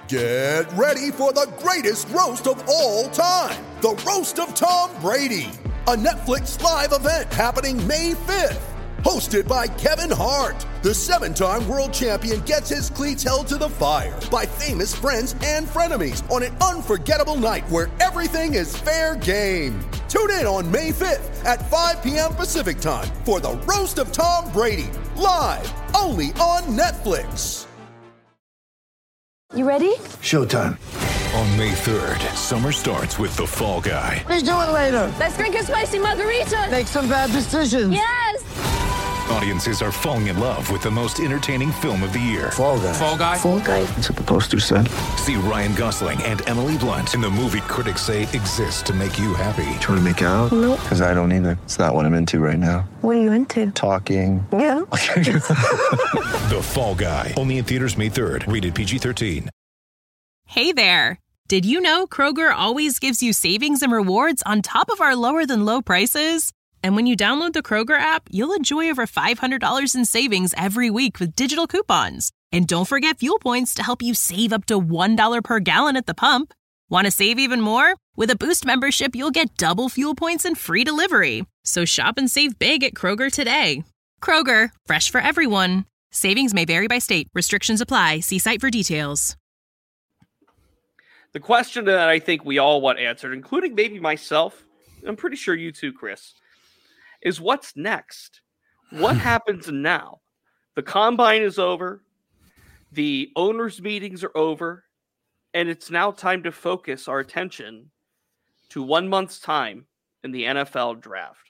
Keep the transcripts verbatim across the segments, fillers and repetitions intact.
Get ready for the greatest roast of all time, the Roast of Tom Brady, a Netflix live event happening May fifth. Hosted by Kevin Hart, the seven-time world champion gets his cleats held to the fire by famous friends and frenemies on an unforgettable night where everything is fair game. Tune in on May fifth at five p.m. Pacific time for the Roast of Tom Brady, live only on Netflix. You ready? Showtime. On May third, summer starts with The Fall Guy. Let's do it later. Let's drink a spicy margarita. Make some bad decisions. Yes! Audiences are falling in love with the most entertaining film of the year. Fall Guy. Fall Guy. Fall Guy. That's what the poster said. See Ryan Gosling and Emily Blunt in the movie critics say exists to make you happy. Trying to make it out? Nope. Because I don't either. It's not what I'm into right now. What are you into? Talking. Yeah. The Fall Guy. Only in theaters May third. Rated P G thirteen. Hey there. Did you know Kroger always gives you savings and rewards on top of our lower than low prices? And when you download the Kroger app, you'll enjoy over five hundred dollars in savings every week with digital coupons. And don't forget fuel points to help you save up to one dollar per gallon at the pump. Want to save even more? With a Boost membership, you'll get double fuel points and free delivery. So shop and save big at Kroger today. Kroger, fresh for everyone. Savings may vary by state. Restrictions apply. See site for details. The question that I think we all want answered, including maybe myself, I'm pretty sure you too, Chris, is what's next? What happens now? The combine is over. The owners' meetings are over. And it's now time to focus our attention to one month's time in the N F L draft.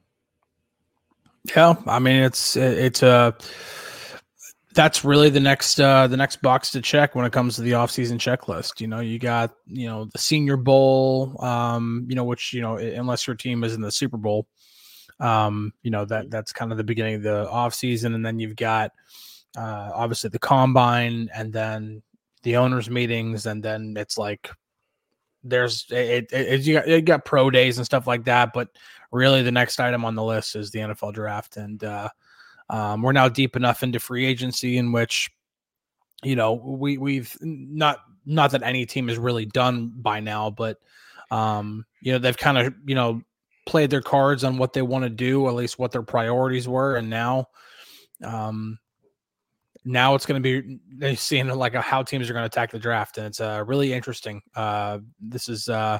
Yeah, I mean, it's it's a uh, that's really the next uh, the next box to check when it comes to the offseason checklist. You know, you got, you know, the Senior Bowl, um, you know, which, you know, unless your team is in the Super Bowl, um, you know, that that's kind of the beginning of the offseason. And then you've got uh, obviously the combine and then the owners meetings. And then it's like there's it, it, it you got you got pro days and stuff like that. But really the next item on the list is the N F L draft. And uh Um, we're now deep enough into free agency in which, you know, we we've not not that any team is really done by now, but um, you know, they've kind of, you know, played their cards on what they want to do, or at least what their priorities were, and now, um, now it's going to be they're seeing like how teams are going to attack the draft, and it's uh, really interesting. Uh, this is uh,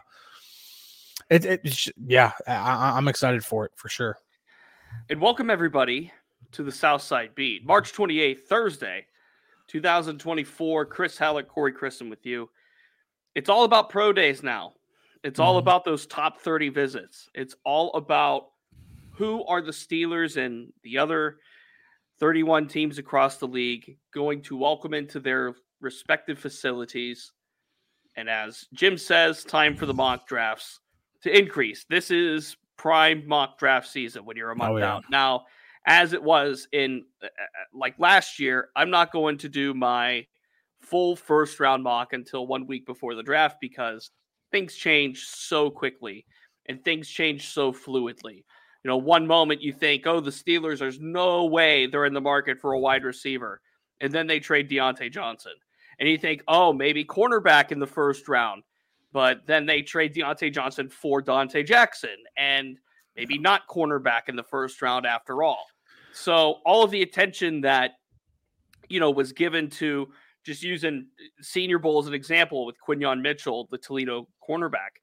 it, it yeah, I, I'm excited for it for sure. And welcome everybody to the Southside Beat, March twenty-eighth, Thursday, two thousand twenty-four. Chris Hallett, Corey Christen with you. It's all about pro days now. It's all Mm-hmm. about those top thirty visits. It's all about who are the Steelers and the other thirty-one teams across the league going to welcome into their respective facilities. And as Jim says, time for the mock drafts to increase. This is prime mock draft season when you're a month Oh, yeah. out. Now, as it was in uh, like last year, I'm not going to do my full first round mock until one week before the draft because things change so quickly and things change so fluidly. You know, one moment you think, oh, the Steelers, there's no way they're in the market for a wide receiver. And then they trade Deontay Johnson. And you think, oh, maybe cornerback in the first round. But then they trade Deontay Johnson for Dante Jackson. And maybe not cornerback in the first round after all. So all of the attention that, you know, was given to just using Senior Bowl as an example with Quinyon Mitchell, the Toledo cornerback,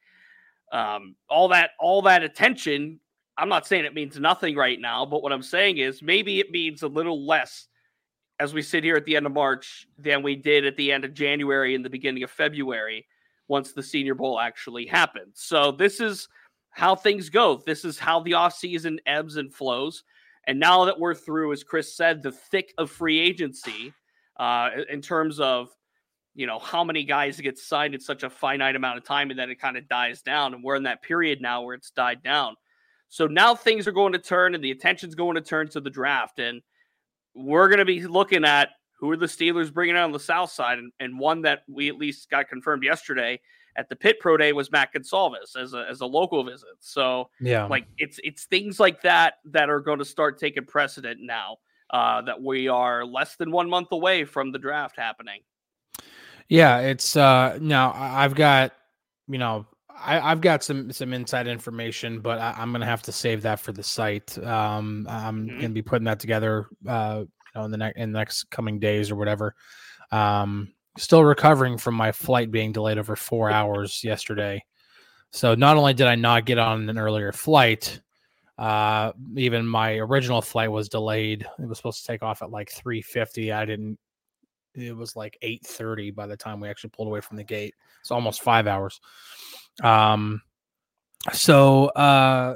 um, all that, all that attention, I'm not saying it means nothing right now, but what I'm saying is maybe it means a little less as we sit here at the end of March than we did at the end of January and the beginning of February once the Senior Bowl actually happened. So this is how things go. This is how the offseason ebbs and flows. And now that we're through, as Chris said, the thick of free agency uh, in terms of, you know, how many guys get signed in such a finite amount of time and then it kind of dies down. And we're in that period now where it's died down. So now things are going to turn and the attention's going to turn to the draft. And we're going to be looking at who are the Steelers bringing out on the South side. And, and one that we at least got confirmed yesterday at the Pitt Pro Day was Matt Gonsalves as a, as a local visit. So Yeah. like it's, it's things like that that are going to start taking precedent now uh, that we are less than one month away from the draft happening. Yeah, it's uh now I- I've got, you know, I, I've got some some inside information, but I, I'm gonna have to save that for the site. Um, I'm Mhm. gonna be putting that together, uh, you know, in the next in the next coming days or whatever. Um, still recovering from my flight being delayed over four hours yesterday. So not only did I not get on an earlier flight, uh, even my original flight was delayed. It was supposed to take off at like three fifty. I didn't. It was like eight thirty by the time we actually pulled away from the gate. It's almost five hours. Um, so uh,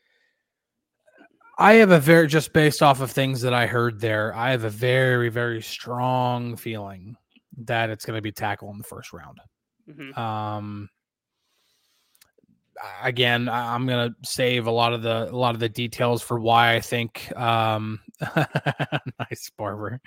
I have a very, just based off of things that I heard there, I have a very, very strong feeling that it's going to be tackle in the first round. Mhm. Um, again, I- I'm going to save a lot of the a lot of the details for why I think. Um, nice, Barber.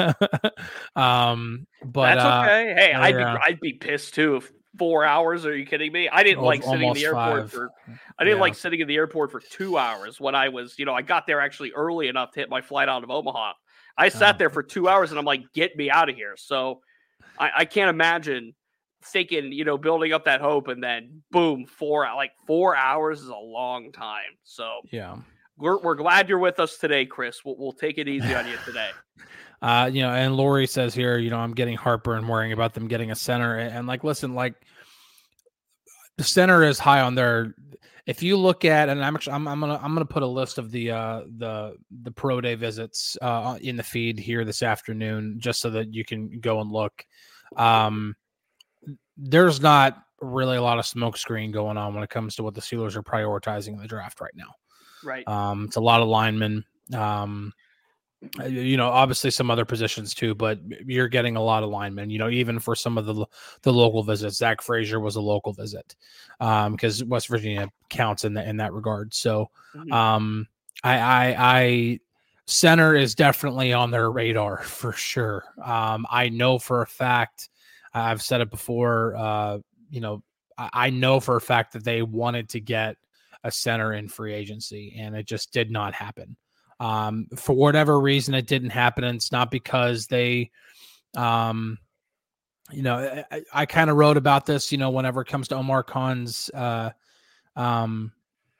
um, but That's uh, okay. Hey, I'd yeah. be I'd be pissed too if four hours. Are you kidding me? I didn't Al- like sitting in the almost airport five. for. I didn't Yeah. like sitting in the airport for two hours when I was, you know, I got there actually early enough to hit my flight out of Omaha. I sat Oh. there for two hours and I'm like, get me out of here. So I, I can't imagine thinking, you know, building up that hope and then boom, four like four hours is a long time. So Yeah. we're we're glad you're with us today, Chris. We'll we'll take it easy on you today. Uh, you know, and Lori says here, you know, I'm getting heartburn worrying about them getting a center. And, and like, listen, like the center is high on their. If you look at, and I'm actually, I'm, I'm gonna, I'm gonna put a list of the, uh, the, the pro day visits, uh, in the feed here this afternoon, just so that you can go and look. Um, there's not really a lot of smoke screen going on when it comes to what the Steelers are prioritizing in the draft right now. Right. Um, it's a lot of linemen. Um, you know, obviously some other positions too, but you're getting a lot of linemen, you know, even for some of the the local visits. Zach Frazier was a local visit um, because West Virginia counts in, the, in that regard. So Mhm. um, I, I, I center is definitely on their radar for sure. Um, I know for a fact, I've said it before, uh, you know, I, I know for a fact that they wanted to get a center in free agency and it just did not happen. Um, for whatever reason, it didn't happen. And it's not because they, um, you know, I, I kind of wrote about this, you know, whenever it comes to Omar Khan's, uh, um,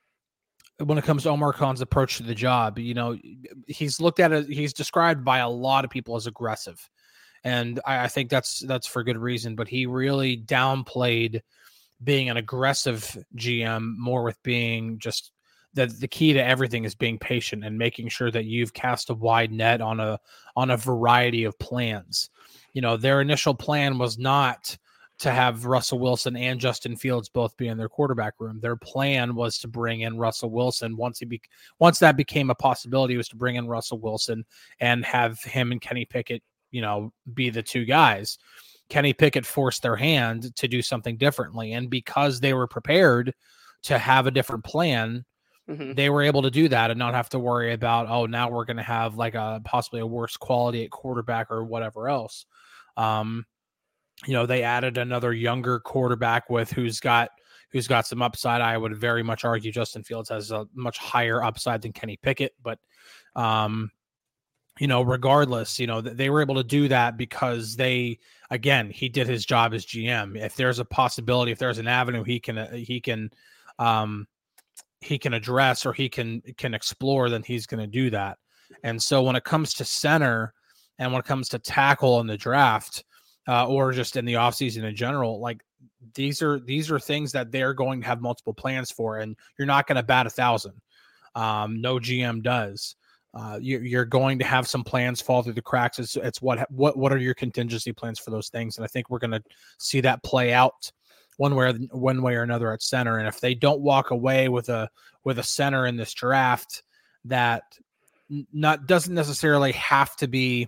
when it comes to Omar Khan's approach to the job, you know, he's looked at it, he's described by a lot of people as aggressive. And I, I think that's, that's for good reason, but he really downplayed being an aggressive G M more with being just, that the key to everything is being patient and making sure that you've cast a wide net on a on a variety of plans. You know, their initial plan was not to have Russell Wilson and Justin Fields both be in their quarterback room. Their plan was to bring in Russell Wilson once he be, once that became a possibility, was to bring in Russell Wilson and have him and Kenny Pickett, you know, be the two guys. Kenny Pickett forced their hand to do something differently, and because they were prepared to have a different plan, Mhm. they were able to do that and not have to worry about, oh, now we're going to have like a possibly a worse quality at quarterback or whatever else. Um, you know, they added another younger quarterback with who's got who's got some upside. I would very much argue Justin Fields has a much higher upside than Kenny Pickett, but um, you know, regardless, you know, they were able to do that because they, again, he did his job as G M. If there's a possibility, if there's an avenue he can he can um he can address or he can can explore, then he's going to do that. And so when it comes to center and when it comes to tackle in the draft uh, or just in the offseason in general, like these are these are things that they're going to have multiple plans for, and you're not going to bat a thousand. Um, no G M does. Uh, you, you're going to have some plans fall through the cracks. It's, it's what what what are your contingency plans for those things, and I think we're going to see that play out one way or one way or another at center. And if they don't walk away with a with a center in this draft that not doesn't necessarily have to be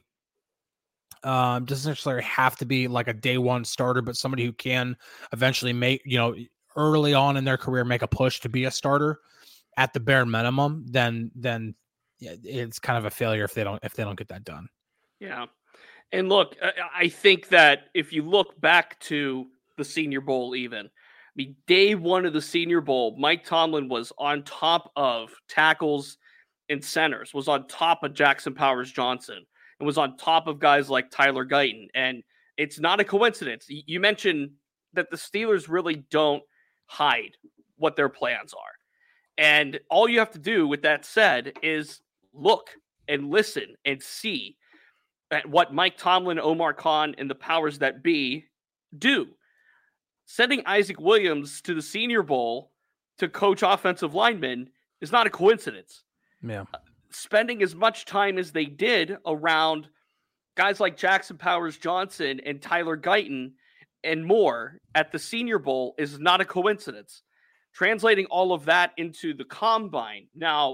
um, doesn't necessarily have to be like a day one starter, but somebody who can eventually make, you know, early on in their career make a push to be a starter at the bare minimum, then then it's kind of a failure if they don't if they don't get that done. Yeah. And look, I think that if you look back to the Senior Bowl, even, I mean, day one of the Senior Bowl, Mike Tomlin was on top of tackles and centers, was on top of Jackson Powers Johnson, and was on top of guys like Tyler Guyton. And It's not a coincidence. You mentioned that the Steelers really don't hide what their plans are. And all you have to do with that said is look and listen and see at what Mike Tomlin, Omar Khan, and the powers that be do. Sending Isaac Williams to the Senior Bowl to coach offensive linemen is not a coincidence. Yeah. Spending as much time as they did around guys like Jackson Powers Johnson and Tyler Guyton and more at the Senior Bowl is not a coincidence. Translating all of that into the combine. Now,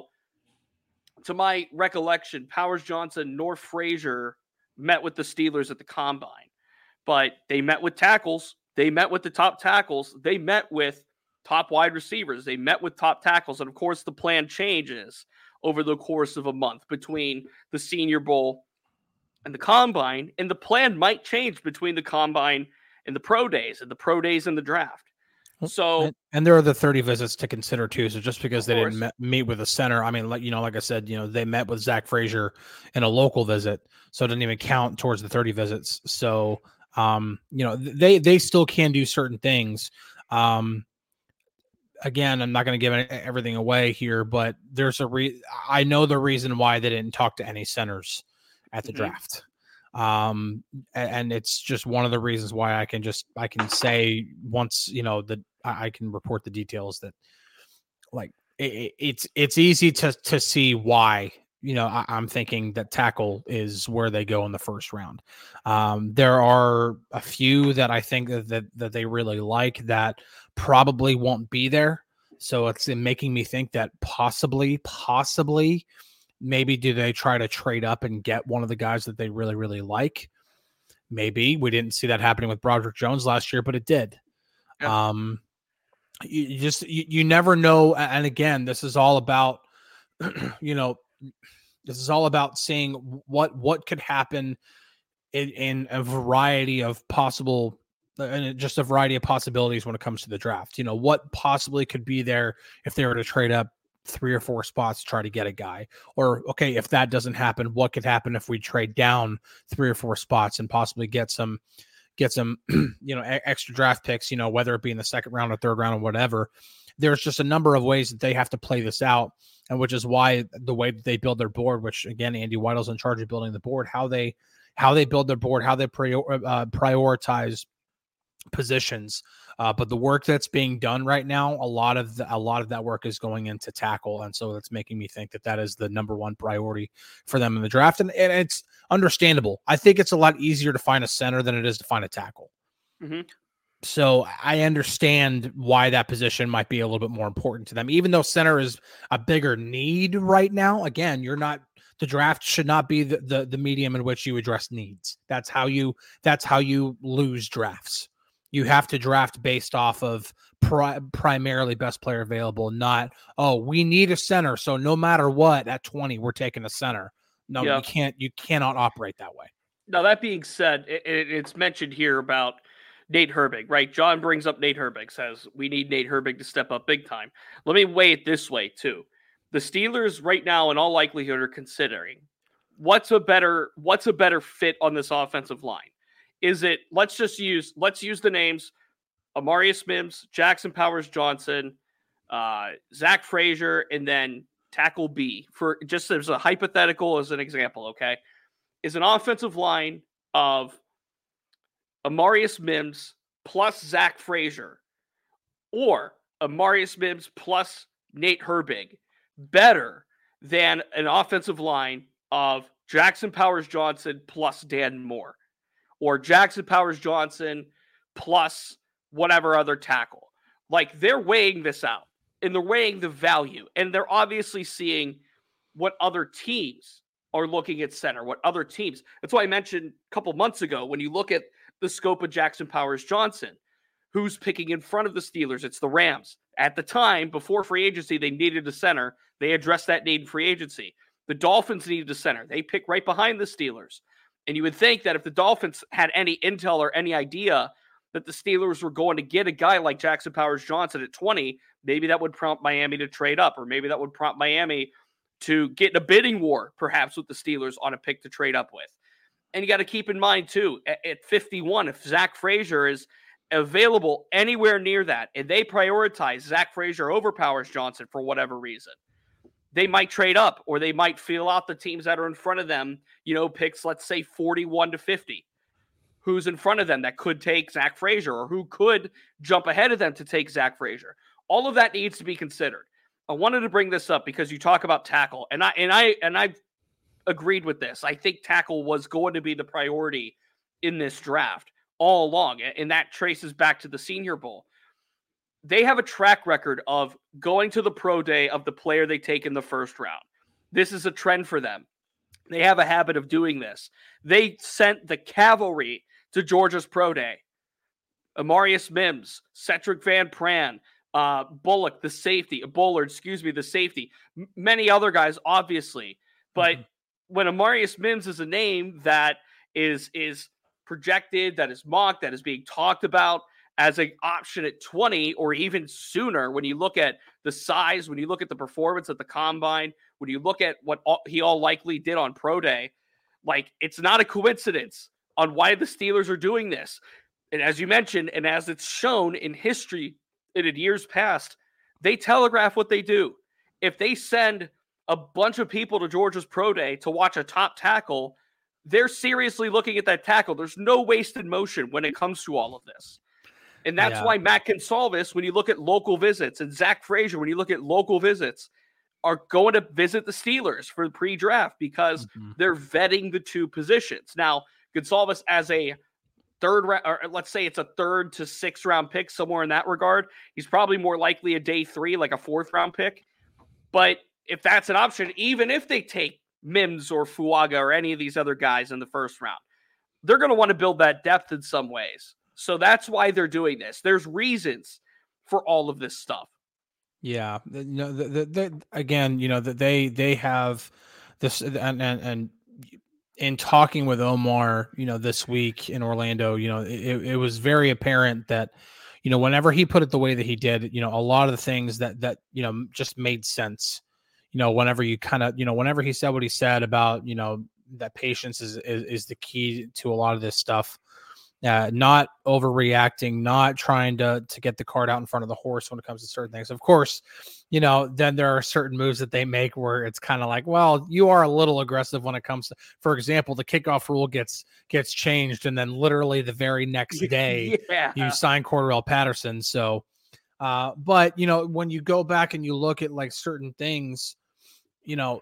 to my recollection, Powers Johnson nor Frazier met with the Steelers at the combine, but they met with tackles. They met with the top tackles. They met with top wide receivers. They met with top tackles. And of course, the plan changes over the course of a month between the Senior Bowl and the combine. And the plan might change between the combine and the pro days and the pro days and the draft. So, and, and there are the thirty visits to consider too. So just because they course. didn't met, meet with a center, I mean, like, you know, like I said, you know, they met with Zach Frazier in a local visit, so it didn't even count towards the thirty visits. So, um, you know, they, they still can do certain things. Um, again, I'm not going to give everything away here, but there's a re I know the reason why they didn't talk to any centers at the mm-hmm. draft. Um, and it's just one of the reasons why I can just, I can say once, you know, that I can report the details that like, it, it's, it's easy to, to see why, you know, I, I'm thinking that tackle is where they go in the first round. Um, there are a few that I think that, that, that they really like that probably won't be there. So it's making me think that possibly, possibly, maybe do they try to trade up and get one of the guys that they really, really like? Maybe. We didn't see that happening with Broderick Jones last year, but it did. Yeah. Um, you, you just, you, you never know. And again, this is all about, you know, this is all about seeing what, what could happen in, in a variety of possible, and just a variety of possibilities when it comes to the draft. You know, what possibly could be there if they were to trade up three or four spots to try to get a guy, or okay, if that doesn't happen, what could happen if we trade down three or four spots and possibly get some, get some, you know, extra draft picks, you know, whether it be in the second round or third round or whatever. There's just a number of ways that they have to play this out. And which is why the way that they build their board, which again, Andy Weidl's in charge of building the board, how they, how they build their board, how they prior, uh, prioritize positions. Uh, but the work that's being done right now, a lot of the, a lot of that work is going into tackle. And so that's making me think that that is the number one priority for them in the draft. And, and it's understandable. I think it's a lot easier to find a center than it is to find a tackle. Mm-hmm. So I understand why that position might be a little bit more important to them, even though center is a bigger need right now. Again, you're not, the draft should not be the, the, the medium in which you address needs. That's how you, that's how you lose drafts. You have to draft based off of pri- primarily best player available, not, oh, we need a center. So no matter what, at twenty, we're taking a center. No, yeah. you can't, you cannot operate that way. Now, that being said, it, it, it's mentioned here about Nate Herbig, right? John brings up Nate Herbig, says we need Nate Herbig to step up big time. Let me weigh it this way too. The Steelers right now, in all likelihood, are considering what's a better, what's a better fit on this offensive line. Is it, let's just use, let's use the names Amarius Mims, Jackson Powers Johnson, uh, Zach Frazier, and then tackle B for just as a hypothetical, as an example. Okay. Is an offensive line of Amarius Mims plus Zach Frazier or Amarius Mims plus Nate Herbig better than an offensive line of Jackson Powers Johnson plus Dan Moore? Or Jackson Powers Johnson plus whatever other tackle? Like, they're weighing this out, and they're weighing the value, and they're obviously seeing what other teams are looking at center, what other teams. That's why I mentioned a couple months ago, when you look at the scope of Jackson Powers Johnson, who's picking in front of the Steelers? It's the Rams. At the time, before free agency, they needed a center. They addressed that need in free agency. The Dolphins needed a center. They pick right behind the Steelers. And you would think that if the Dolphins had any intel or any idea that the Steelers were going to get a guy like Jackson Powers Johnson at twenty, maybe that would prompt Miami to trade up, or maybe that would prompt Miami to get in a bidding war, perhaps with the Steelers on a pick to trade up with. And you got to keep in mind, too, at, at fifty-one, if Zach Frazier is available anywhere near that, and they prioritize Zach Frazier over Powers Johnson for whatever reason, they might trade up, or they might feel out the teams that are in front of them, you know, picks, let's say, forty-one to fifty. Who's in front of them that could take Zach Frazier, or who could jump ahead of them to take Zach Frazier? All of that needs to be considered. I wanted to bring this up because you talk about tackle, and I and I and I've agreed with this. I think tackle was going to be the priority in this draft all along, and that traces back to the Senior Bowl. They have a track record of going to the pro day of the player they take in the first round. This is a trend for them. They have a habit of doing this. They sent the cavalry to Georgia's pro day. Amarius Mims, Cedric Van Pran, uh, Bullock, the safety, Bullard, excuse me, the safety, M- many other guys, obviously. But mm-hmm. when Amarius Mims is a name that is, is projected, that is mocked, that is being talked about as an option at twenty or even sooner, when you look at the size, when you look at the performance at the combine, when you look at what all, he all likely did on pro day, like, it's not a coincidence on why the Steelers are doing this. And as you mentioned, and as it's shown in history and in years past, they telegraph what they do. If they send a bunch of people to Georgia's pro day to watch a top tackle, they're seriously looking at that tackle. There's no wasted motion when it comes to all of this. And that's yeah. why Matt Gonsalves, when you look at local visits, and Zach Frazier, when you look at local visits, are going to visit the Steelers for the pre-draft because mm-hmm. they're vetting the two positions. Now, Gonsalves as a third round, or let's say it's a third to sixth round pick, somewhere in that regard, he's probably more likely a day three, like a fourth round pick. But if that's an option, even if they take Mims or Fuaga or any of these other guys in the first round, they're going to want to build that depth in some ways. So that's why they're doing this. There's reasons for all of this stuff. Yeah. No, the, the, the, again, you know, that they, they have this, and, and, and in talking with Omar, you know, this week in Orlando, you know, it, it was very apparent that, you know, whenever he put it the way that he did, you know, a lot of the things that, that, you know, just made sense, you know, whenever you kind of, you know, whenever he said what he said about, you know, that patience is, is, is the key to a lot of this stuff. Uh, not overreacting, not trying to to get the cart out in front of the horse when it comes to certain things. Of course, you know, then there are certain moves that they make where it's kind of like, well, you are a little aggressive when it comes to, for example, the kickoff rule gets gets changed, and then literally the very next day yeah. you sign Cordarrelle Patterson. So, uh, but you know, when you go back and you look at like certain things, you know,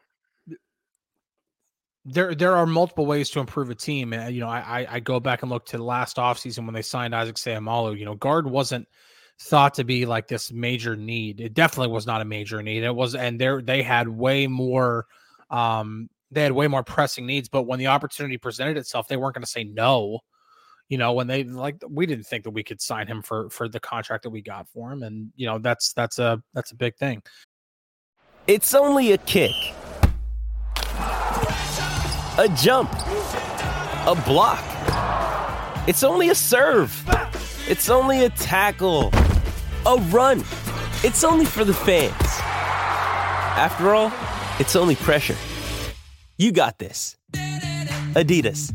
There, there are multiple ways to improve a team. And, you know, I, I go back and look to the last offseason when they signed Isaac Seumalo. You know, guard wasn't thought to be like this major need. It definitely was not a major need. It was, and there they had way more, um, they had way more pressing needs. But when the opportunity presented itself, they weren't going to say no. You know, when they like, we didn't think that we could sign him for for the contract that we got for him, and you know, that's that's a that's a big thing. It's only a kick. A jump, a block. It's only a serve. It's only a tackle, a run. It's only for the fans. After all, it's only pressure. You got this. Adidas.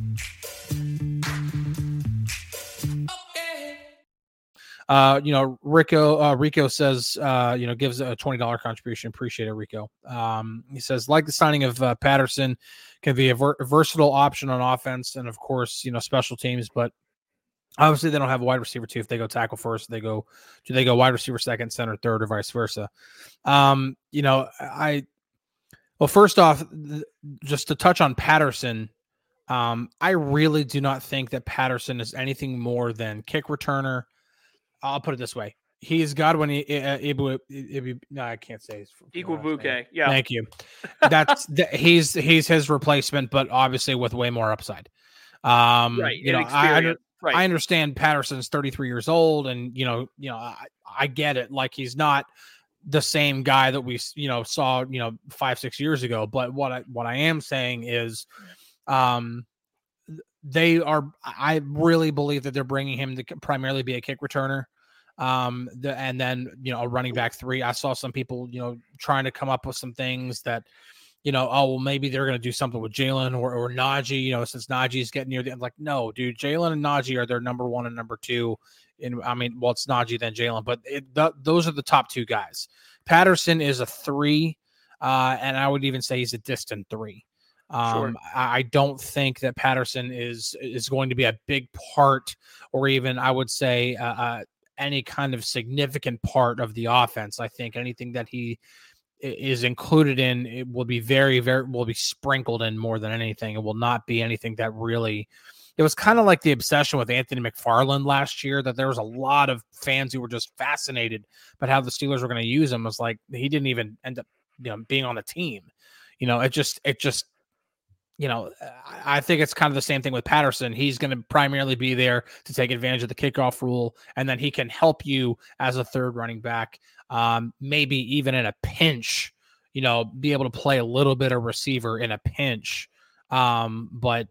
Uh, you know, Rico, uh, Rico says, uh, you know, gives a twenty dollars contribution. Appreciate it, Rico. Um, he says, like the signing of uh, Patterson can be a, ver- a versatile option on offense and, of course, you know, special teams. But obviously, they don't have a wide receiver, too. If they go tackle first, they go, do they go wide receiver second, center third, or vice versa? Um, you know, I, well, first off, th- just to touch on Patterson, um, I really do not think that Patterson is anything more than kick returner. I'll put it this way. He's Godwin. Ibu, Ibu, no, I can't say his Igwebuike. Yeah. Thank you. That's the, he's he's his replacement, but obviously with way more upside. Um, right. You know, I, right. I understand Patterson's thirty-three years old, and you know, you know, I, I get it. Like he's not the same guy that we you know saw you know five six years ago. But what I what I am saying is, um. They are, I really believe that they're bringing him to primarily be a kick returner. Um, the, and then, you know, a running back three. I saw some people, you know, trying to come up with some things that, you know, oh, well, maybe they're going to do something with Jalen or, or Najee, you know, since Najee's getting near the end. Like, no, dude, Jalen and Najee are their number one and number two. And I mean, well, it's Najee then Jalen, but it, th- those are the top two guys. Patterson is a three, uh, and I would even say he's a distant three. Um, Sure. I, I don't think that Patterson is is going to be a big part, or even I would say uh, uh, any kind of significant part of the offense. I think anything that he is included in, it will be very, very, will be sprinkled in more than anything. It will not be anything that really, it was kind of like the obsession with Anthony McFarland last year, that there was a lot of fans who were just fascinated about how the Steelers were going to use him. It was like, he didn't even end up, you know, being on the team. You know, it just, it just, you know, I think it's kind of the same thing with Patterson. He's going to primarily be there to take advantage of the kickoff rule, and then he can help you as a third running back, um, maybe even in a pinch, you know, be able to play a little bit of receiver in a pinch. Um, but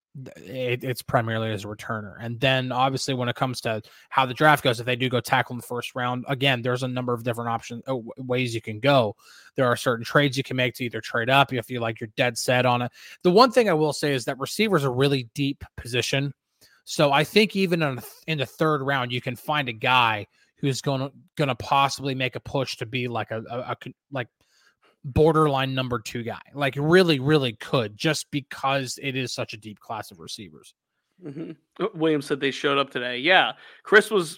it, it's primarily as a returner. And then obviously when it comes to how the draft goes, if they do go tackle in the first round, again, there's a number of different options, uh, ways you can go. There are certain trades you can make to either trade up if you like you're dead set on it. The one thing I will say is that receivers are really deep position. So I think even in, in the third round, you can find a guy who's going to, going to possibly make a push to be like a, a, a like borderline number two guy, like really, really could, just because it is such a deep class of receivers. Mm-hmm. Williams said they showed up today. Yeah. Chris was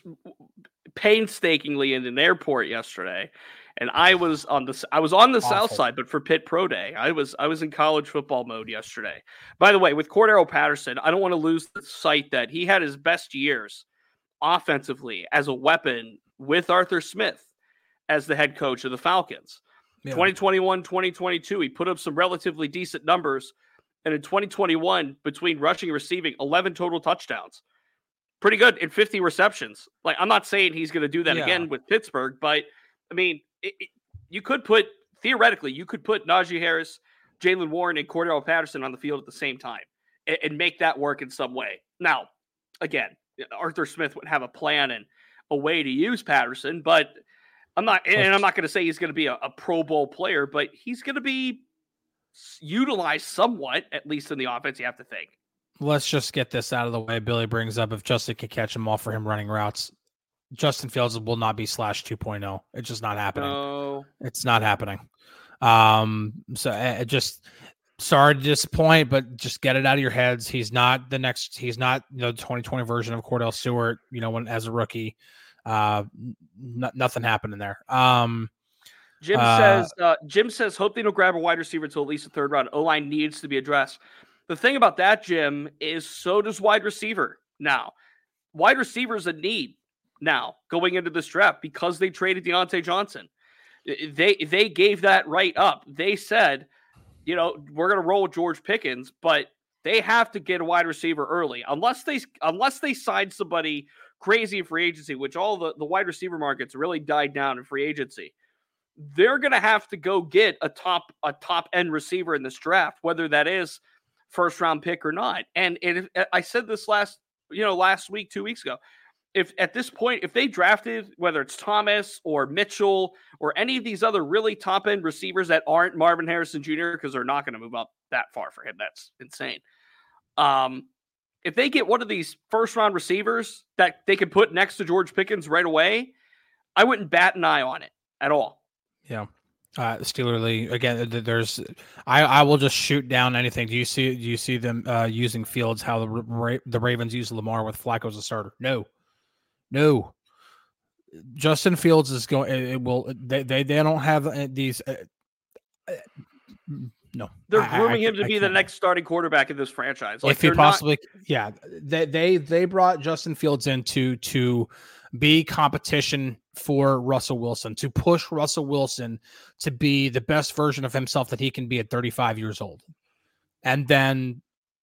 painstakingly in an airport yesterday, and I was on the, I was on the Awful. South Side, but for Pitt Pro Day, I was, I was in college football mode yesterday. By the way, with Cordero Patterson, I don't want to lose the sight that he had his best years offensively as a weapon with Arthur Smith as the head coach of the Falcons. Yeah. twenty twenty-one, twenty twenty-two, he put up some relatively decent numbers. And in twenty twenty-one, between rushing and receiving, eleven total touchdowns. Pretty good in fifty receptions. Like, I'm not saying he's going to do that yeah. again with Pittsburgh, but I mean, it, it, you could put, theoretically, you could put Najee Harris, Jalen Warren, and Cordero Patterson on the field at the same time and, and make that work in some way. Now, again, Arthur Smith would have a plan and a way to use Patterson, but I'm not, and I'm not going to say he's going to be a, a Pro Bowl player, but he's going to be utilized somewhat, at least in the offense, you have to think. Let's just get this out of the way. Billy brings up if Justin can catch him all for him running routes. Justin Fields will not be slash two point oh. It's just not happening. No. It's not happening. Um, so uh, just sorry to disappoint, but just get it out of your heads. He's not the next, he's not, you know, the twenty twenty version of Cordell Stewart, you know, when as a rookie. Uh, n- nothing happening there. Um, Jim uh, says, uh, Jim says, hope they don't grab a wide receiver until at least the third round. O-line needs to be addressed. The thing about that, Jim, is so does wide receiver now. Wide receiver is a need now going into this draft because they traded Deontay Johnson. They they gave that right up. They said, you know, we're going to roll with George Pickens, but they have to get a wide receiver early unless they unless they sign somebody crazy in free agency, which all the, the wide receiver markets really died down in free agency. They're going to have to go get a top a top end receiver in this draft, whether that is first round pick or not. And, and if, I said this last, you know, last week, two weeks ago, if at this point, if they drafted, whether it's Thomas or Mitchell or any of these other really top end receivers that aren't Marvin Harrison Junior, because they're not going to move up that far for him. That's insane. Um, if they get one of these first round receivers that they could put next to George Pickens right away, I wouldn't bat an eye on it at all. Yeah. Uh, Steeler Lee again. There's, I, I will just shoot down anything. Do you see? Do you see them uh, using Fields? How the Ra- the Ravens use Lamar with Flacco as a starter? No, no. Justin Fields is going. It will. They they, they don't have these. Uh, uh, no, they're I, grooming I, him to I be the next starting quarterback in this franchise. Like, if he possibly, not... yeah. They they they brought Justin Fields in to to be competition for Russell Wilson, to push Russell Wilson to be the best version of himself that he can be at thirty-five years old. And then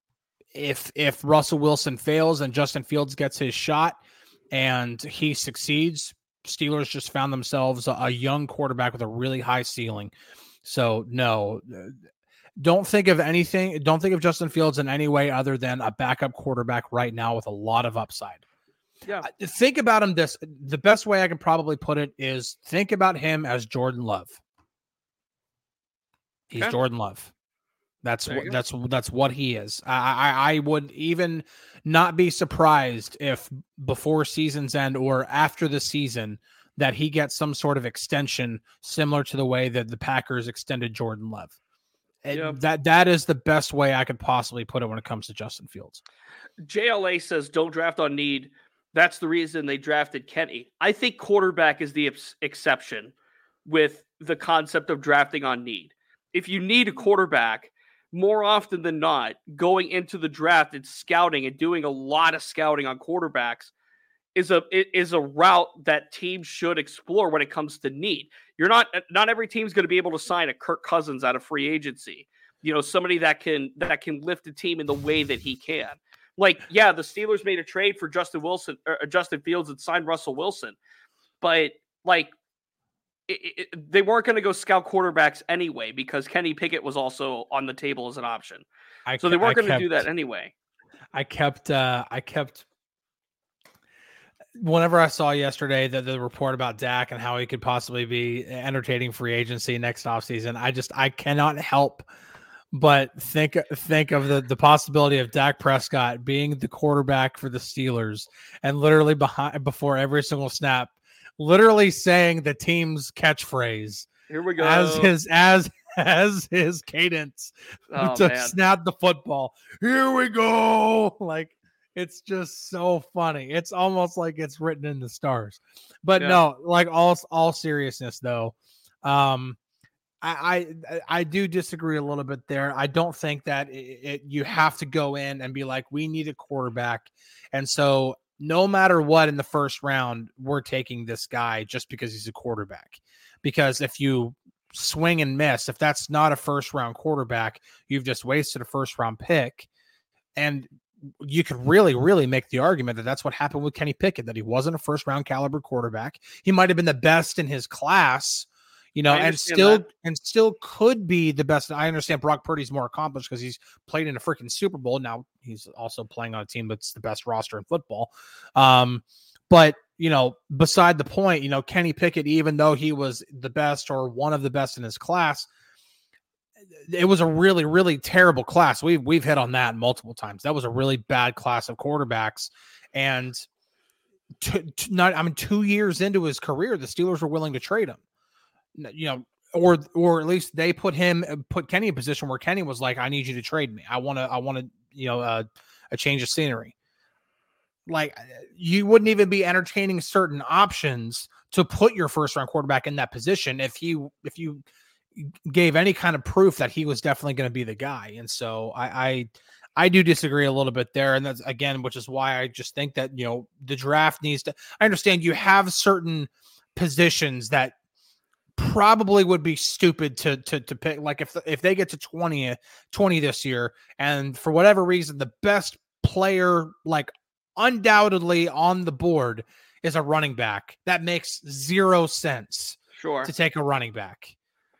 if if Russell Wilson fails and Justin Fields gets his shot and he succeeds, Steelers just found themselves a, a young quarterback with a really high ceiling. So no, don't think of anything. Don't think of Justin Fields in any way other than a backup quarterback right now with a lot of upside. Yeah. Think about him this. The best way I can probably put it is think about him as Jordan Love. He's Okay. Jordan Love. That's There what you go. that's that's what he is. I, I I would even not be surprised if before season's end or after the season that he gets some sort of extension similar to the way that the Packers extended Jordan Love. And Yeah. That that is the best way I could possibly put it when it comes to Justin Fields. J L A says don't draft on need. That's the reason they drafted Kenny. I think quarterback is the ex- exception with the concept of drafting on need. If you need a quarterback, more often than not, going into the draft and scouting and doing a lot of scouting on quarterbacks is a is a route that teams should explore when it comes to need. You're not not every team's going to be able to sign a Kirk Cousins out of free agency. You know, somebody that can that can lift a team in the way that he can. Like, yeah, the Steelers made a trade for Justin Wilson or Justin Fields and signed Russell Wilson, but like it, it, they weren't going to go scout quarterbacks anyway because Kenny Pickett was also on the table as an option. I So they ke- weren't I going to do kept- that anyway. I kept uh I kept whenever I saw yesterday that the report about Dak and how he could possibly be entertaining free agency next offseason, I just I cannot help but think think of the the possibility of Dak Prescott being the quarterback for the Steelers and literally behind before every single snap, literally saying the team's catchphrase Here we go. as his as as his cadence Oh, to man. snap the football. Here we go. Like, it's just so funny. It's almost like it's written in the stars. But Yeah. no, like all all seriousness though, um, I, I I do disagree a little bit there. I don't think that it, it you have to go in and be like, we need a quarterback, and so no matter what in the first round, we're taking this guy just because he's a quarterback. Because if you swing and miss, if that's not a first round quarterback, you've just wasted a first round pick. And you could really, really make the argument that that's what happened with Kenny Pickett, that he wasn't a first round caliber quarterback. He might have been the best in his class, you know, I and understand still that. and still could be the best. I understand Brock Purdy's more accomplished because he's played in a freaking Super Bowl. Now he's also playing on a team that's the best roster in football. Um, but you know, beside the point, you know, Kenny Pickett, even though he was the best or one of the best in his class, it was a really, really terrible class. We've we've hit on that multiple times. That was a really bad class of quarterbacks, and to, to not I mean, two years into his career, the Steelers were willing to trade him. You know, or or at least they put him put Kenny in a position where Kenny was like, "I need you to trade me. I want to I want to you know uh, a change of scenery." Like, you wouldn't even be entertaining certain options to put your first round quarterback in that position if he if you gave any kind of proof that he was definitely going to be the guy. And so I, I I do disagree a little bit there. And that's again, which is why I just think that, you know, the draft needs to, I understand you have certain positions that probably would be stupid to to to pick. Like if if they get to twenty, twenty this year, and for whatever reason, the best player, like undoubtedly on the board, is a running back, that makes zero sense Sure. to take a running back.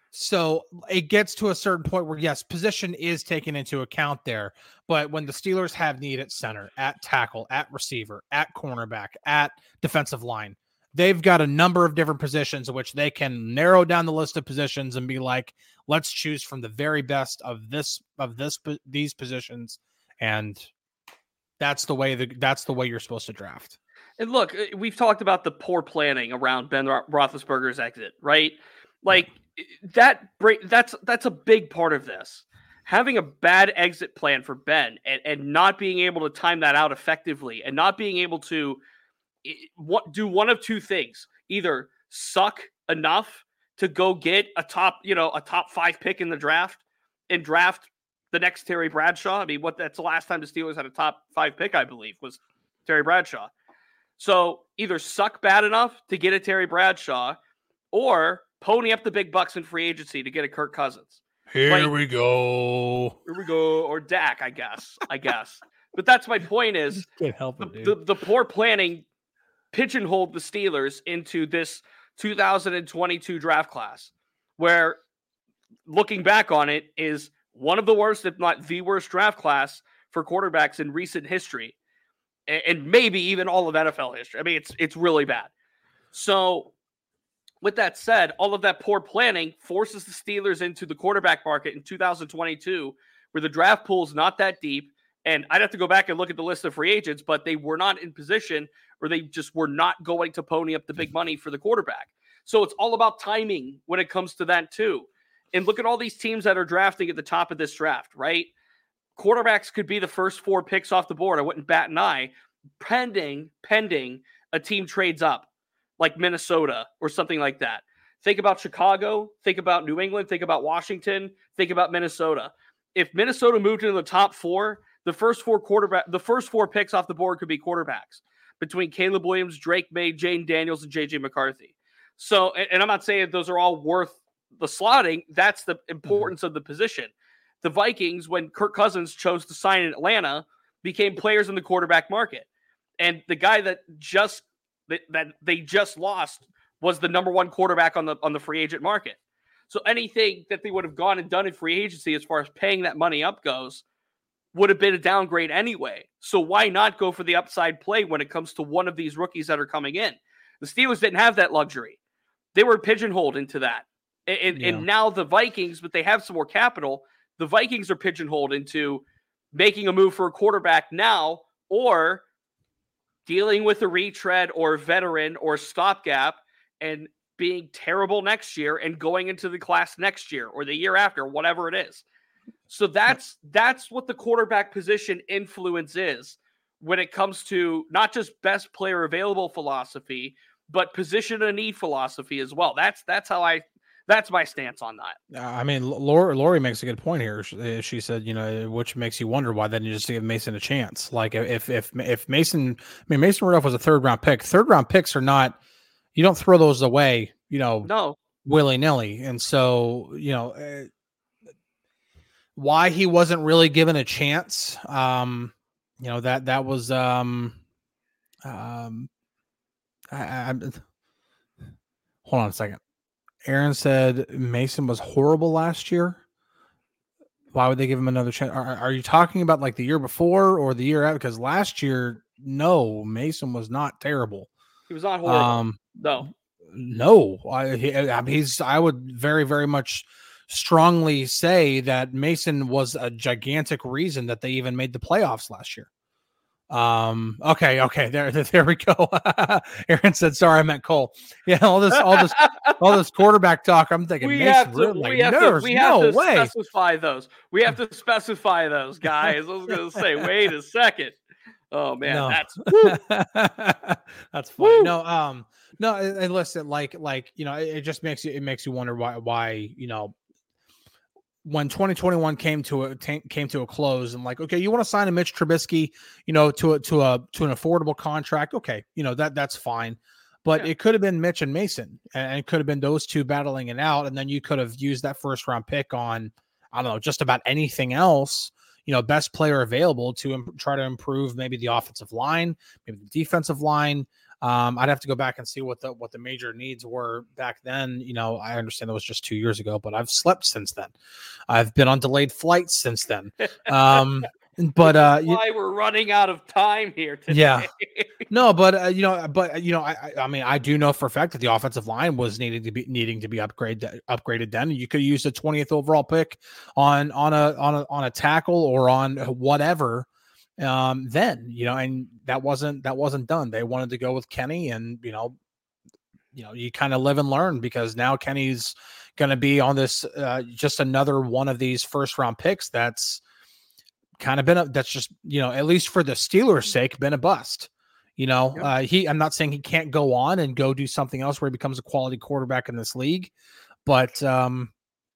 So it gets to a certain point where, yes, position is taken into account there. But when the Steelers have need at center, at tackle, at receiver, at cornerback, at defensive line, they've got a number of different positions in which they can narrow down the list of positions and be like, let's choose from the very best of this, of this, these positions. And that's the way, the, that's the way you're supposed to draft. And look, we've talked about the poor planning around Ben Roethlisberger's exit, right? Like that break, that's that's a big part of this. Having a bad exit plan for Ben and, and not being able to time that out effectively and not being able to what do one of two things: either suck enough to go get a top, you know, a top five pick in the draft and draft the next Terry Bradshaw. I mean, what that's the last time the Steelers had a top five pick, I believe, was Terry Bradshaw. So either suck bad enough to get a Terry Bradshaw or pony up the big bucks in free agency to get a Kirk Cousins. Here like, we go. Here we go. Or Dak, I guess. I guess. But that's my point is Can't help the, it, dude. the, the poor planning pigeonholed the Steelers into this two thousand twenty-two draft class where, looking back on it, is one of the worst, if not the worst draft class for quarterbacks in recent history. And maybe even all of N F L history. I mean, it's it's really bad. So with that said, all of that poor planning forces the Steelers into the quarterback market in two thousand twenty-two, where the draft pool is not that deep. And I'd have to go back and look at the list of free agents, but they were not in position, or they just were not going to pony up the big money for the quarterback. So it's all about timing when it comes to that too. And look at all these teams that are drafting at the top of this draft, right? Quarterbacks could be the first four picks off the board. I wouldn't bat an eye, pending, pending a team trades up, like Minnesota or something like that. Think about Chicago, think about New England, think about Washington, think about Minnesota. If Minnesota moved into the top four, the first four quarterback, the first four picks off the board could be quarterbacks between Caleb Williams, Drake May, Jane Daniels, and J J McCarthy. So, and, and I'm not saying those are all worth the slotting. That's the importance mm-hmm. of the position. The Vikings, when Kirk Cousins chose to sign in Atlanta, became players in the quarterback market. And the guy that just that, that they just lost was the number one quarterback on the on the free agent market. So anything that they would have gone and done in free agency as far as paying that money up goes would have been a downgrade anyway. So why not go for the upside play when it comes to one of these rookies that are coming in? The Steelers didn't have that luxury. They were pigeonholed into that. And, and, yeah. and now the Vikings, but they have some more capital, the Vikings are pigeonholed into making a move for a quarterback now, or dealing with a retread or veteran or stopgap and being terrible next year and going into the class next year or the year after, whatever it is. So that's that's what the quarterback position influence is when it comes to not just best player available philosophy, but position of need philosophy as well. That's that's how I that's my stance on that. I mean, Lori, Lori makes a good point here. She, she said, you know, which makes you wonder why then you just give Mason a chance. Like if if if Mason, I mean, Mason Rudolph was a third round pick. Third round picks are not, you don't throw those away, you know, no willy nilly. And so, you know, uh, why he wasn't really given a chance, um, you know, that that was, um, um, I, I, hold on a second. Aaron said Mason was horrible last year. Why would they give him another chance? Are, are you talking about like the year before or the year after? Because last year, no, Mason was not terrible. He was not horrible. Um, no, no. I, he, I mean, he's. I would very, very much strongly say that Mason was a gigantic reason that they even made the playoffs last year. Um, okay, okay, there, there we go. Aaron said, sorry, I meant Cole. Yeah, all this, all this, all this quarterback talk. I'm thinking we Mason, have to, really, we have there's to, we no have to way. specify those. We have to specify those, guys. I was going to say, wait a second. Oh man, no. that's that's funny. No, um, no, and listen, like, like you know, it, it just makes you, it makes you wonder why, why, you know, when twenty twenty-one came to a t- came to a close, and like, okay, you want to sign a Mitch Trubisky, you know, to a to a to an affordable contract, okay, you know that that's fine, but yeah. It could have been Mitch and Mason, and it could have been those two battling it out, and then you could have used that first round pick on, I don't know, just about anything else, you know, best player available to imp- try to improve maybe the offensive line, maybe the defensive line. Um, I'd have to go back and see what the what the major needs were back then. You know, I understand that was just two years ago, but I've slept since then. I've been on delayed flights since then. Um, but uh, why we're running out of time here today. Yeah, no, but uh, you know, but you know, I, I mean, I do know for a fact that the offensive line was needing to be needing to be upgraded upgraded. Then you could use a twentieth overall pick on on a on a on a tackle or on whatever. Um, then, you know, and that wasn't, that wasn't done. They wanted to go with Kenny, and, you know, you know, you kind of live and learn, because now Kenny's going to be on this, uh, just another one of these first round picks. That's kind of been a, that's just, you know, at least for the Steelers' sake, been a bust. You know, yep. uh, he, I'm not saying he can't go on and go do something else where he becomes a quality quarterback in this league, but, um,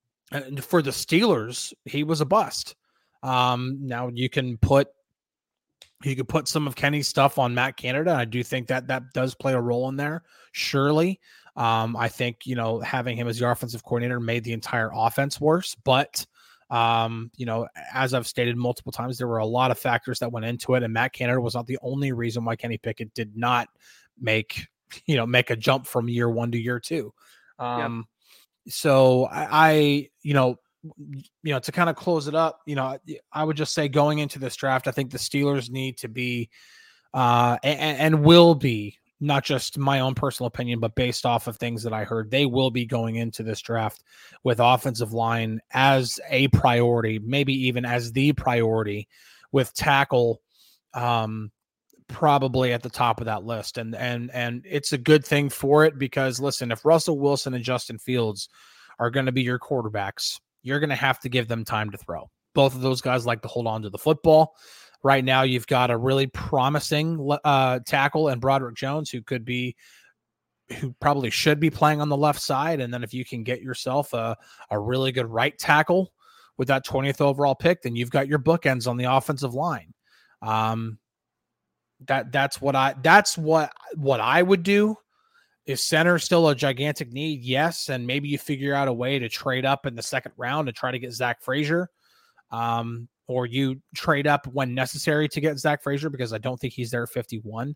for the Steelers, he was a bust. Um, now you can put, You could put some of Kenny's stuff on Matt Canada. I do think that that does play a role in there. Surely. Um, I think, you know, having him as your offensive coordinator made the entire offense worse. But, um, you know, as I've stated multiple times, there were a lot of factors that went into it. And Matt Canada was not the only reason why Kenny Pickett did not make, you know, make a jump from year one to year two. Um, yeah. So I, I, you know, you know, to kind of close it up, you know, I would just say going into this draft, I think the Steelers need to be uh, and, and will be not just my own personal opinion, but based off of things that I heard, they will be going into this draft with offensive line as a priority, maybe even as the priority, with tackle um, probably at the top of that list. And, and, and it's a good thing for it because, listen, if Russell Wilson and Justin Fields are going to be your quarterbacks, you're going to have to give them time to throw. Both of those guys like to hold on to the football. Right now, you've got a really promising uh, tackle and Broderick Jones, who could be, who probably should be playing on the left side. And then if you can get yourself a, a really good right tackle with that twentieth overall pick, then you've got your bookends on the offensive line. Um, that that's what I that's what what I would do. Is center still a gigantic need? Yes, and maybe you figure out a way to trade up in the second round to try to get Zach Frazier. Um, or you trade up when necessary to get Zach Frazier, because I don't think he's there at fifty-one.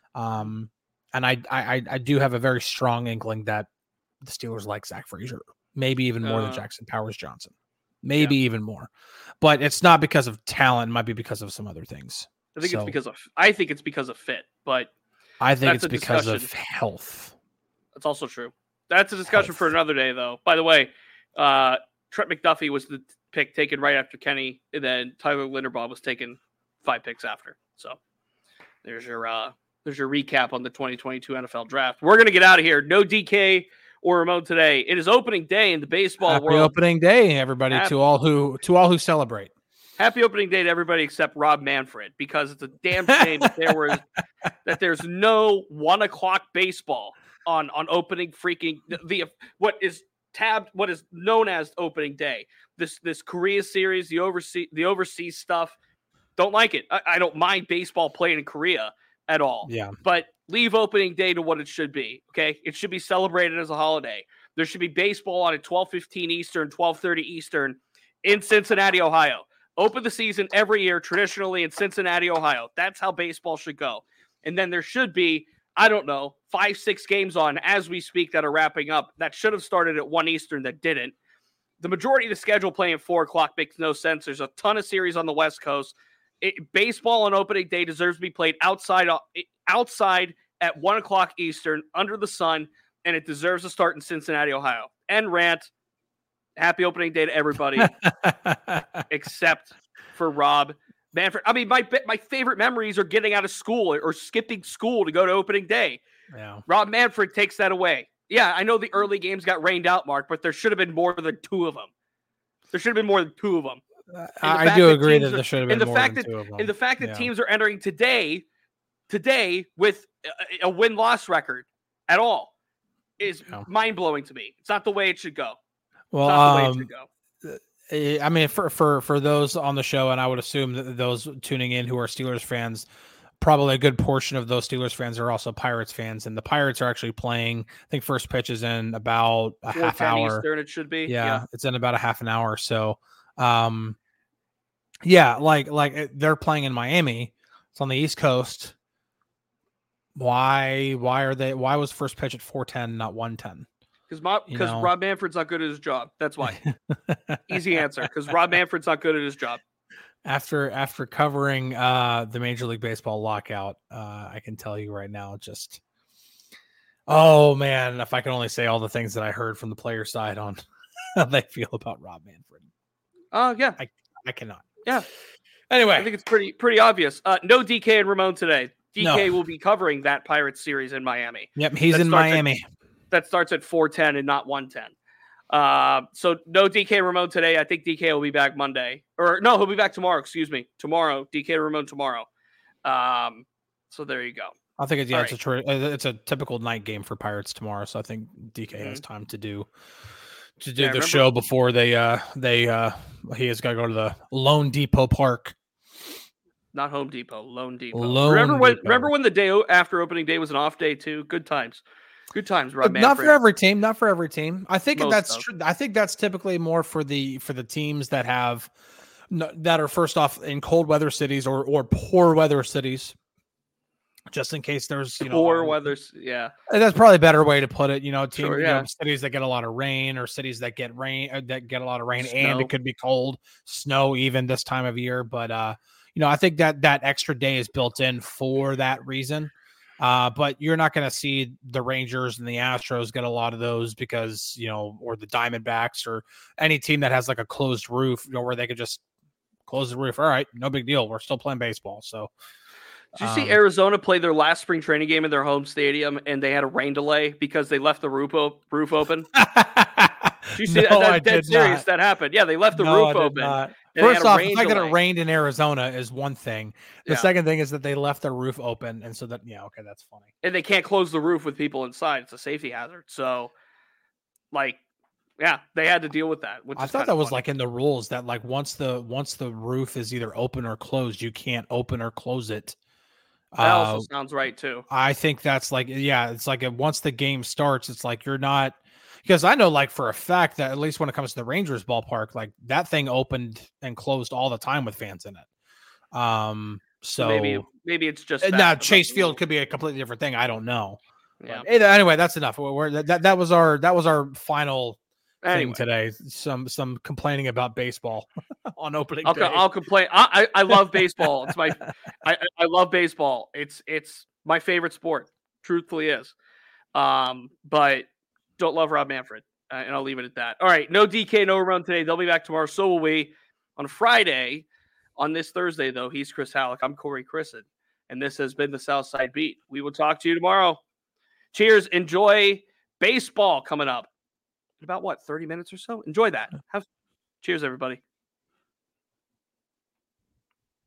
Um, and I, I, I do have a very strong inkling that the Steelers like Zach Frazier, maybe even more uh, than Jackson Powers Johnson, maybe yeah. even more, but it's not because of talent. It might be because of some other things. I think so, it's because of, I think it's because of fit, but I think it's because discussion. of health. That's also true. That's a discussion health. for another day though. By the way, uh, Trent McDuffie was the pick taken right after Kenny, and then Tyler Linderbaum was taken five picks after. So there's your uh, there's your recap on the twenty twenty-two N F L draft. We're gonna get out of here. No D K or Ramon today. It is opening day in the baseball Happy world. Opening day, everybody! Happy, to all who to all who celebrate. Happy opening day to everybody except Rob Manfred, because it's a damn shame that there was that there's no one o'clock baseball on on opening freaking the, the what is tabbed what is known as opening day. This this Korea series, the overseas the overseas stuff, don't like it. I, I don't mind baseball playing in Korea at all. Yeah. But leave opening day to what it should be. Okay. It should be celebrated as a holiday. There should be baseball on at twelve fifteen Eastern, twelve thirty Eastern in Cincinnati, Ohio. Open the season every year traditionally in Cincinnati, Ohio. That's how baseball should go. And then there should be, I don't know, five, six games on as we speak that are wrapping up that should have started at one Eastern that didn't. The majority of the schedule playing at four o'clock makes no sense. There's a ton of series on the West Coast. It, baseball on opening day deserves to be played outside outside at one o'clock Eastern under the sun, and it deserves to start in Cincinnati, Ohio. End rant. Happy opening day to everybody except for Rob Manfred. I mean, my my favorite memories are getting out of school or skipping school to go to opening day. Yeah. Rob Manfred takes that away. Yeah, I know the early games got rained out, Mark, but there should have been more than two of them. There should have been more than two of them. Uh, I do agree that there should have been the more fact than that, two of them. And the fact that yeah. teams are entering today, today with a, a win-loss record at all is yeah. mind-blowing to me. It's not the way it should go. Well, it's not the way um, it should go. I mean, for, for, for those on the show, and I would assume that those tuning in who are Steelers fans, probably a good portion of those Steelers fans are also Pirates fans, and the Pirates are actually playing. I think first pitch is in about a half hour. Eastern, it should be. Yeah, yeah, it's in about a half an hour. So, um, yeah, like like they're playing in Miami. It's on the East Coast. Why why are they? Why was first pitch at four ten, not one ten? Because because Rob Manfred's not good at his job. That's why. Easy answer. Because Rob Manfred's not good at his job. After after covering uh, the Major League Baseball lockout, uh, I can tell you right now, just oh man, if I can only say all the things that I heard from the player side on how they feel about Rob Manfred. Oh uh, yeah, I I cannot. Yeah. Anyway, I think it's pretty pretty obvious. Uh, no D K and Ramon today. D K no. will be covering that Pirates series in Miami. Yep, he's that in Miami. At, that starts at four ten and not one ten. Uh, so no D K Ramon today. I think D K will be back Monday. Or no, he'll be back tomorrow. Excuse me. Tomorrow. D K Ramon tomorrow. Um, so there you go. I think it's, yeah, All it's, right. a, it's a typical night game for Pirates tomorrow. So I think D K mm-hmm. has time to do to do yeah, the remember, show before they uh they uh he has got to go to the Lone Depot Park. Not Home Depot, Lone Depot. Lone remember when Depot. remember when the day after opening day was an off day too? Good times. Good times, Rob Not Manfred. for every team, not for every team. I think Most that's of. true. I think that's typically more for the for the teams that have that are first off in cold weather cities or or poor weather cities. Just in case there's you know poor weather, yeah. That's probably a better way to put it. You know, team, sure, you yeah. know, cities that get a lot of rain or cities that get rain uh, that get a lot of rain Snow. and it could be cold, snow even this time of year. But uh, you know, I think that that extra day is built in for that reason. Uh, but you're not going to see the Rangers and the Astros get a lot of those because, you know, or the Diamondbacks or any team that has like a closed roof, you know, where they could just close the roof. All right, no big deal. We're still playing baseball. So, did you see um, Arizona play their last spring training game in their home stadium and they had a rain delay because they left the roof, op- roof open? Did you see No, that? That's I dead did serious. not. That happened. Yeah, they left the No, roof I did open. not. and they had First a off, rain the fact that delay. it rained in Arizona is one thing. The Yeah. second thing is that they left their roof open, and so that yeah, okay, that's funny. And they can't close the roof with people inside. It's a safety hazard. So, like, yeah, they had to deal with that. Which I is thought kinda that was funny. like in the rules that like once the once the roof is either open or closed, you can't open or close it. That Uh, also sounds right too. I think that's like yeah, it's like a, once the game starts, it's like you're not because I know like for a fact that at least when it comes to the Rangers ballpark, like that thing opened and closed all the time with fans in it. Um, so maybe maybe it's just and that, now but Chase not- Field could be a completely different thing. I don't know. Yeah. But either- anyway, that's enough. We're, we're- that, that that was our that was our final Anyway. thing today. Some some complaining about baseball on opening I'll, day. co- I'll complain. I, I I love baseball. It's my I, I love baseball. It's it's my favorite sport. Truthfully is. Um, but don't love Rob Manfred, uh, and I'll leave it at that. All right, no D K, no run today. They'll be back tomorrow. So will we on Friday. On this Thursday, though, he's Chris Halleck. I'm Corey Christen, and this has been the Southside Beat. We will talk to you tomorrow. Cheers. Enjoy baseball coming up in about what thirty minutes or so. Enjoy that. Have cheers, everybody.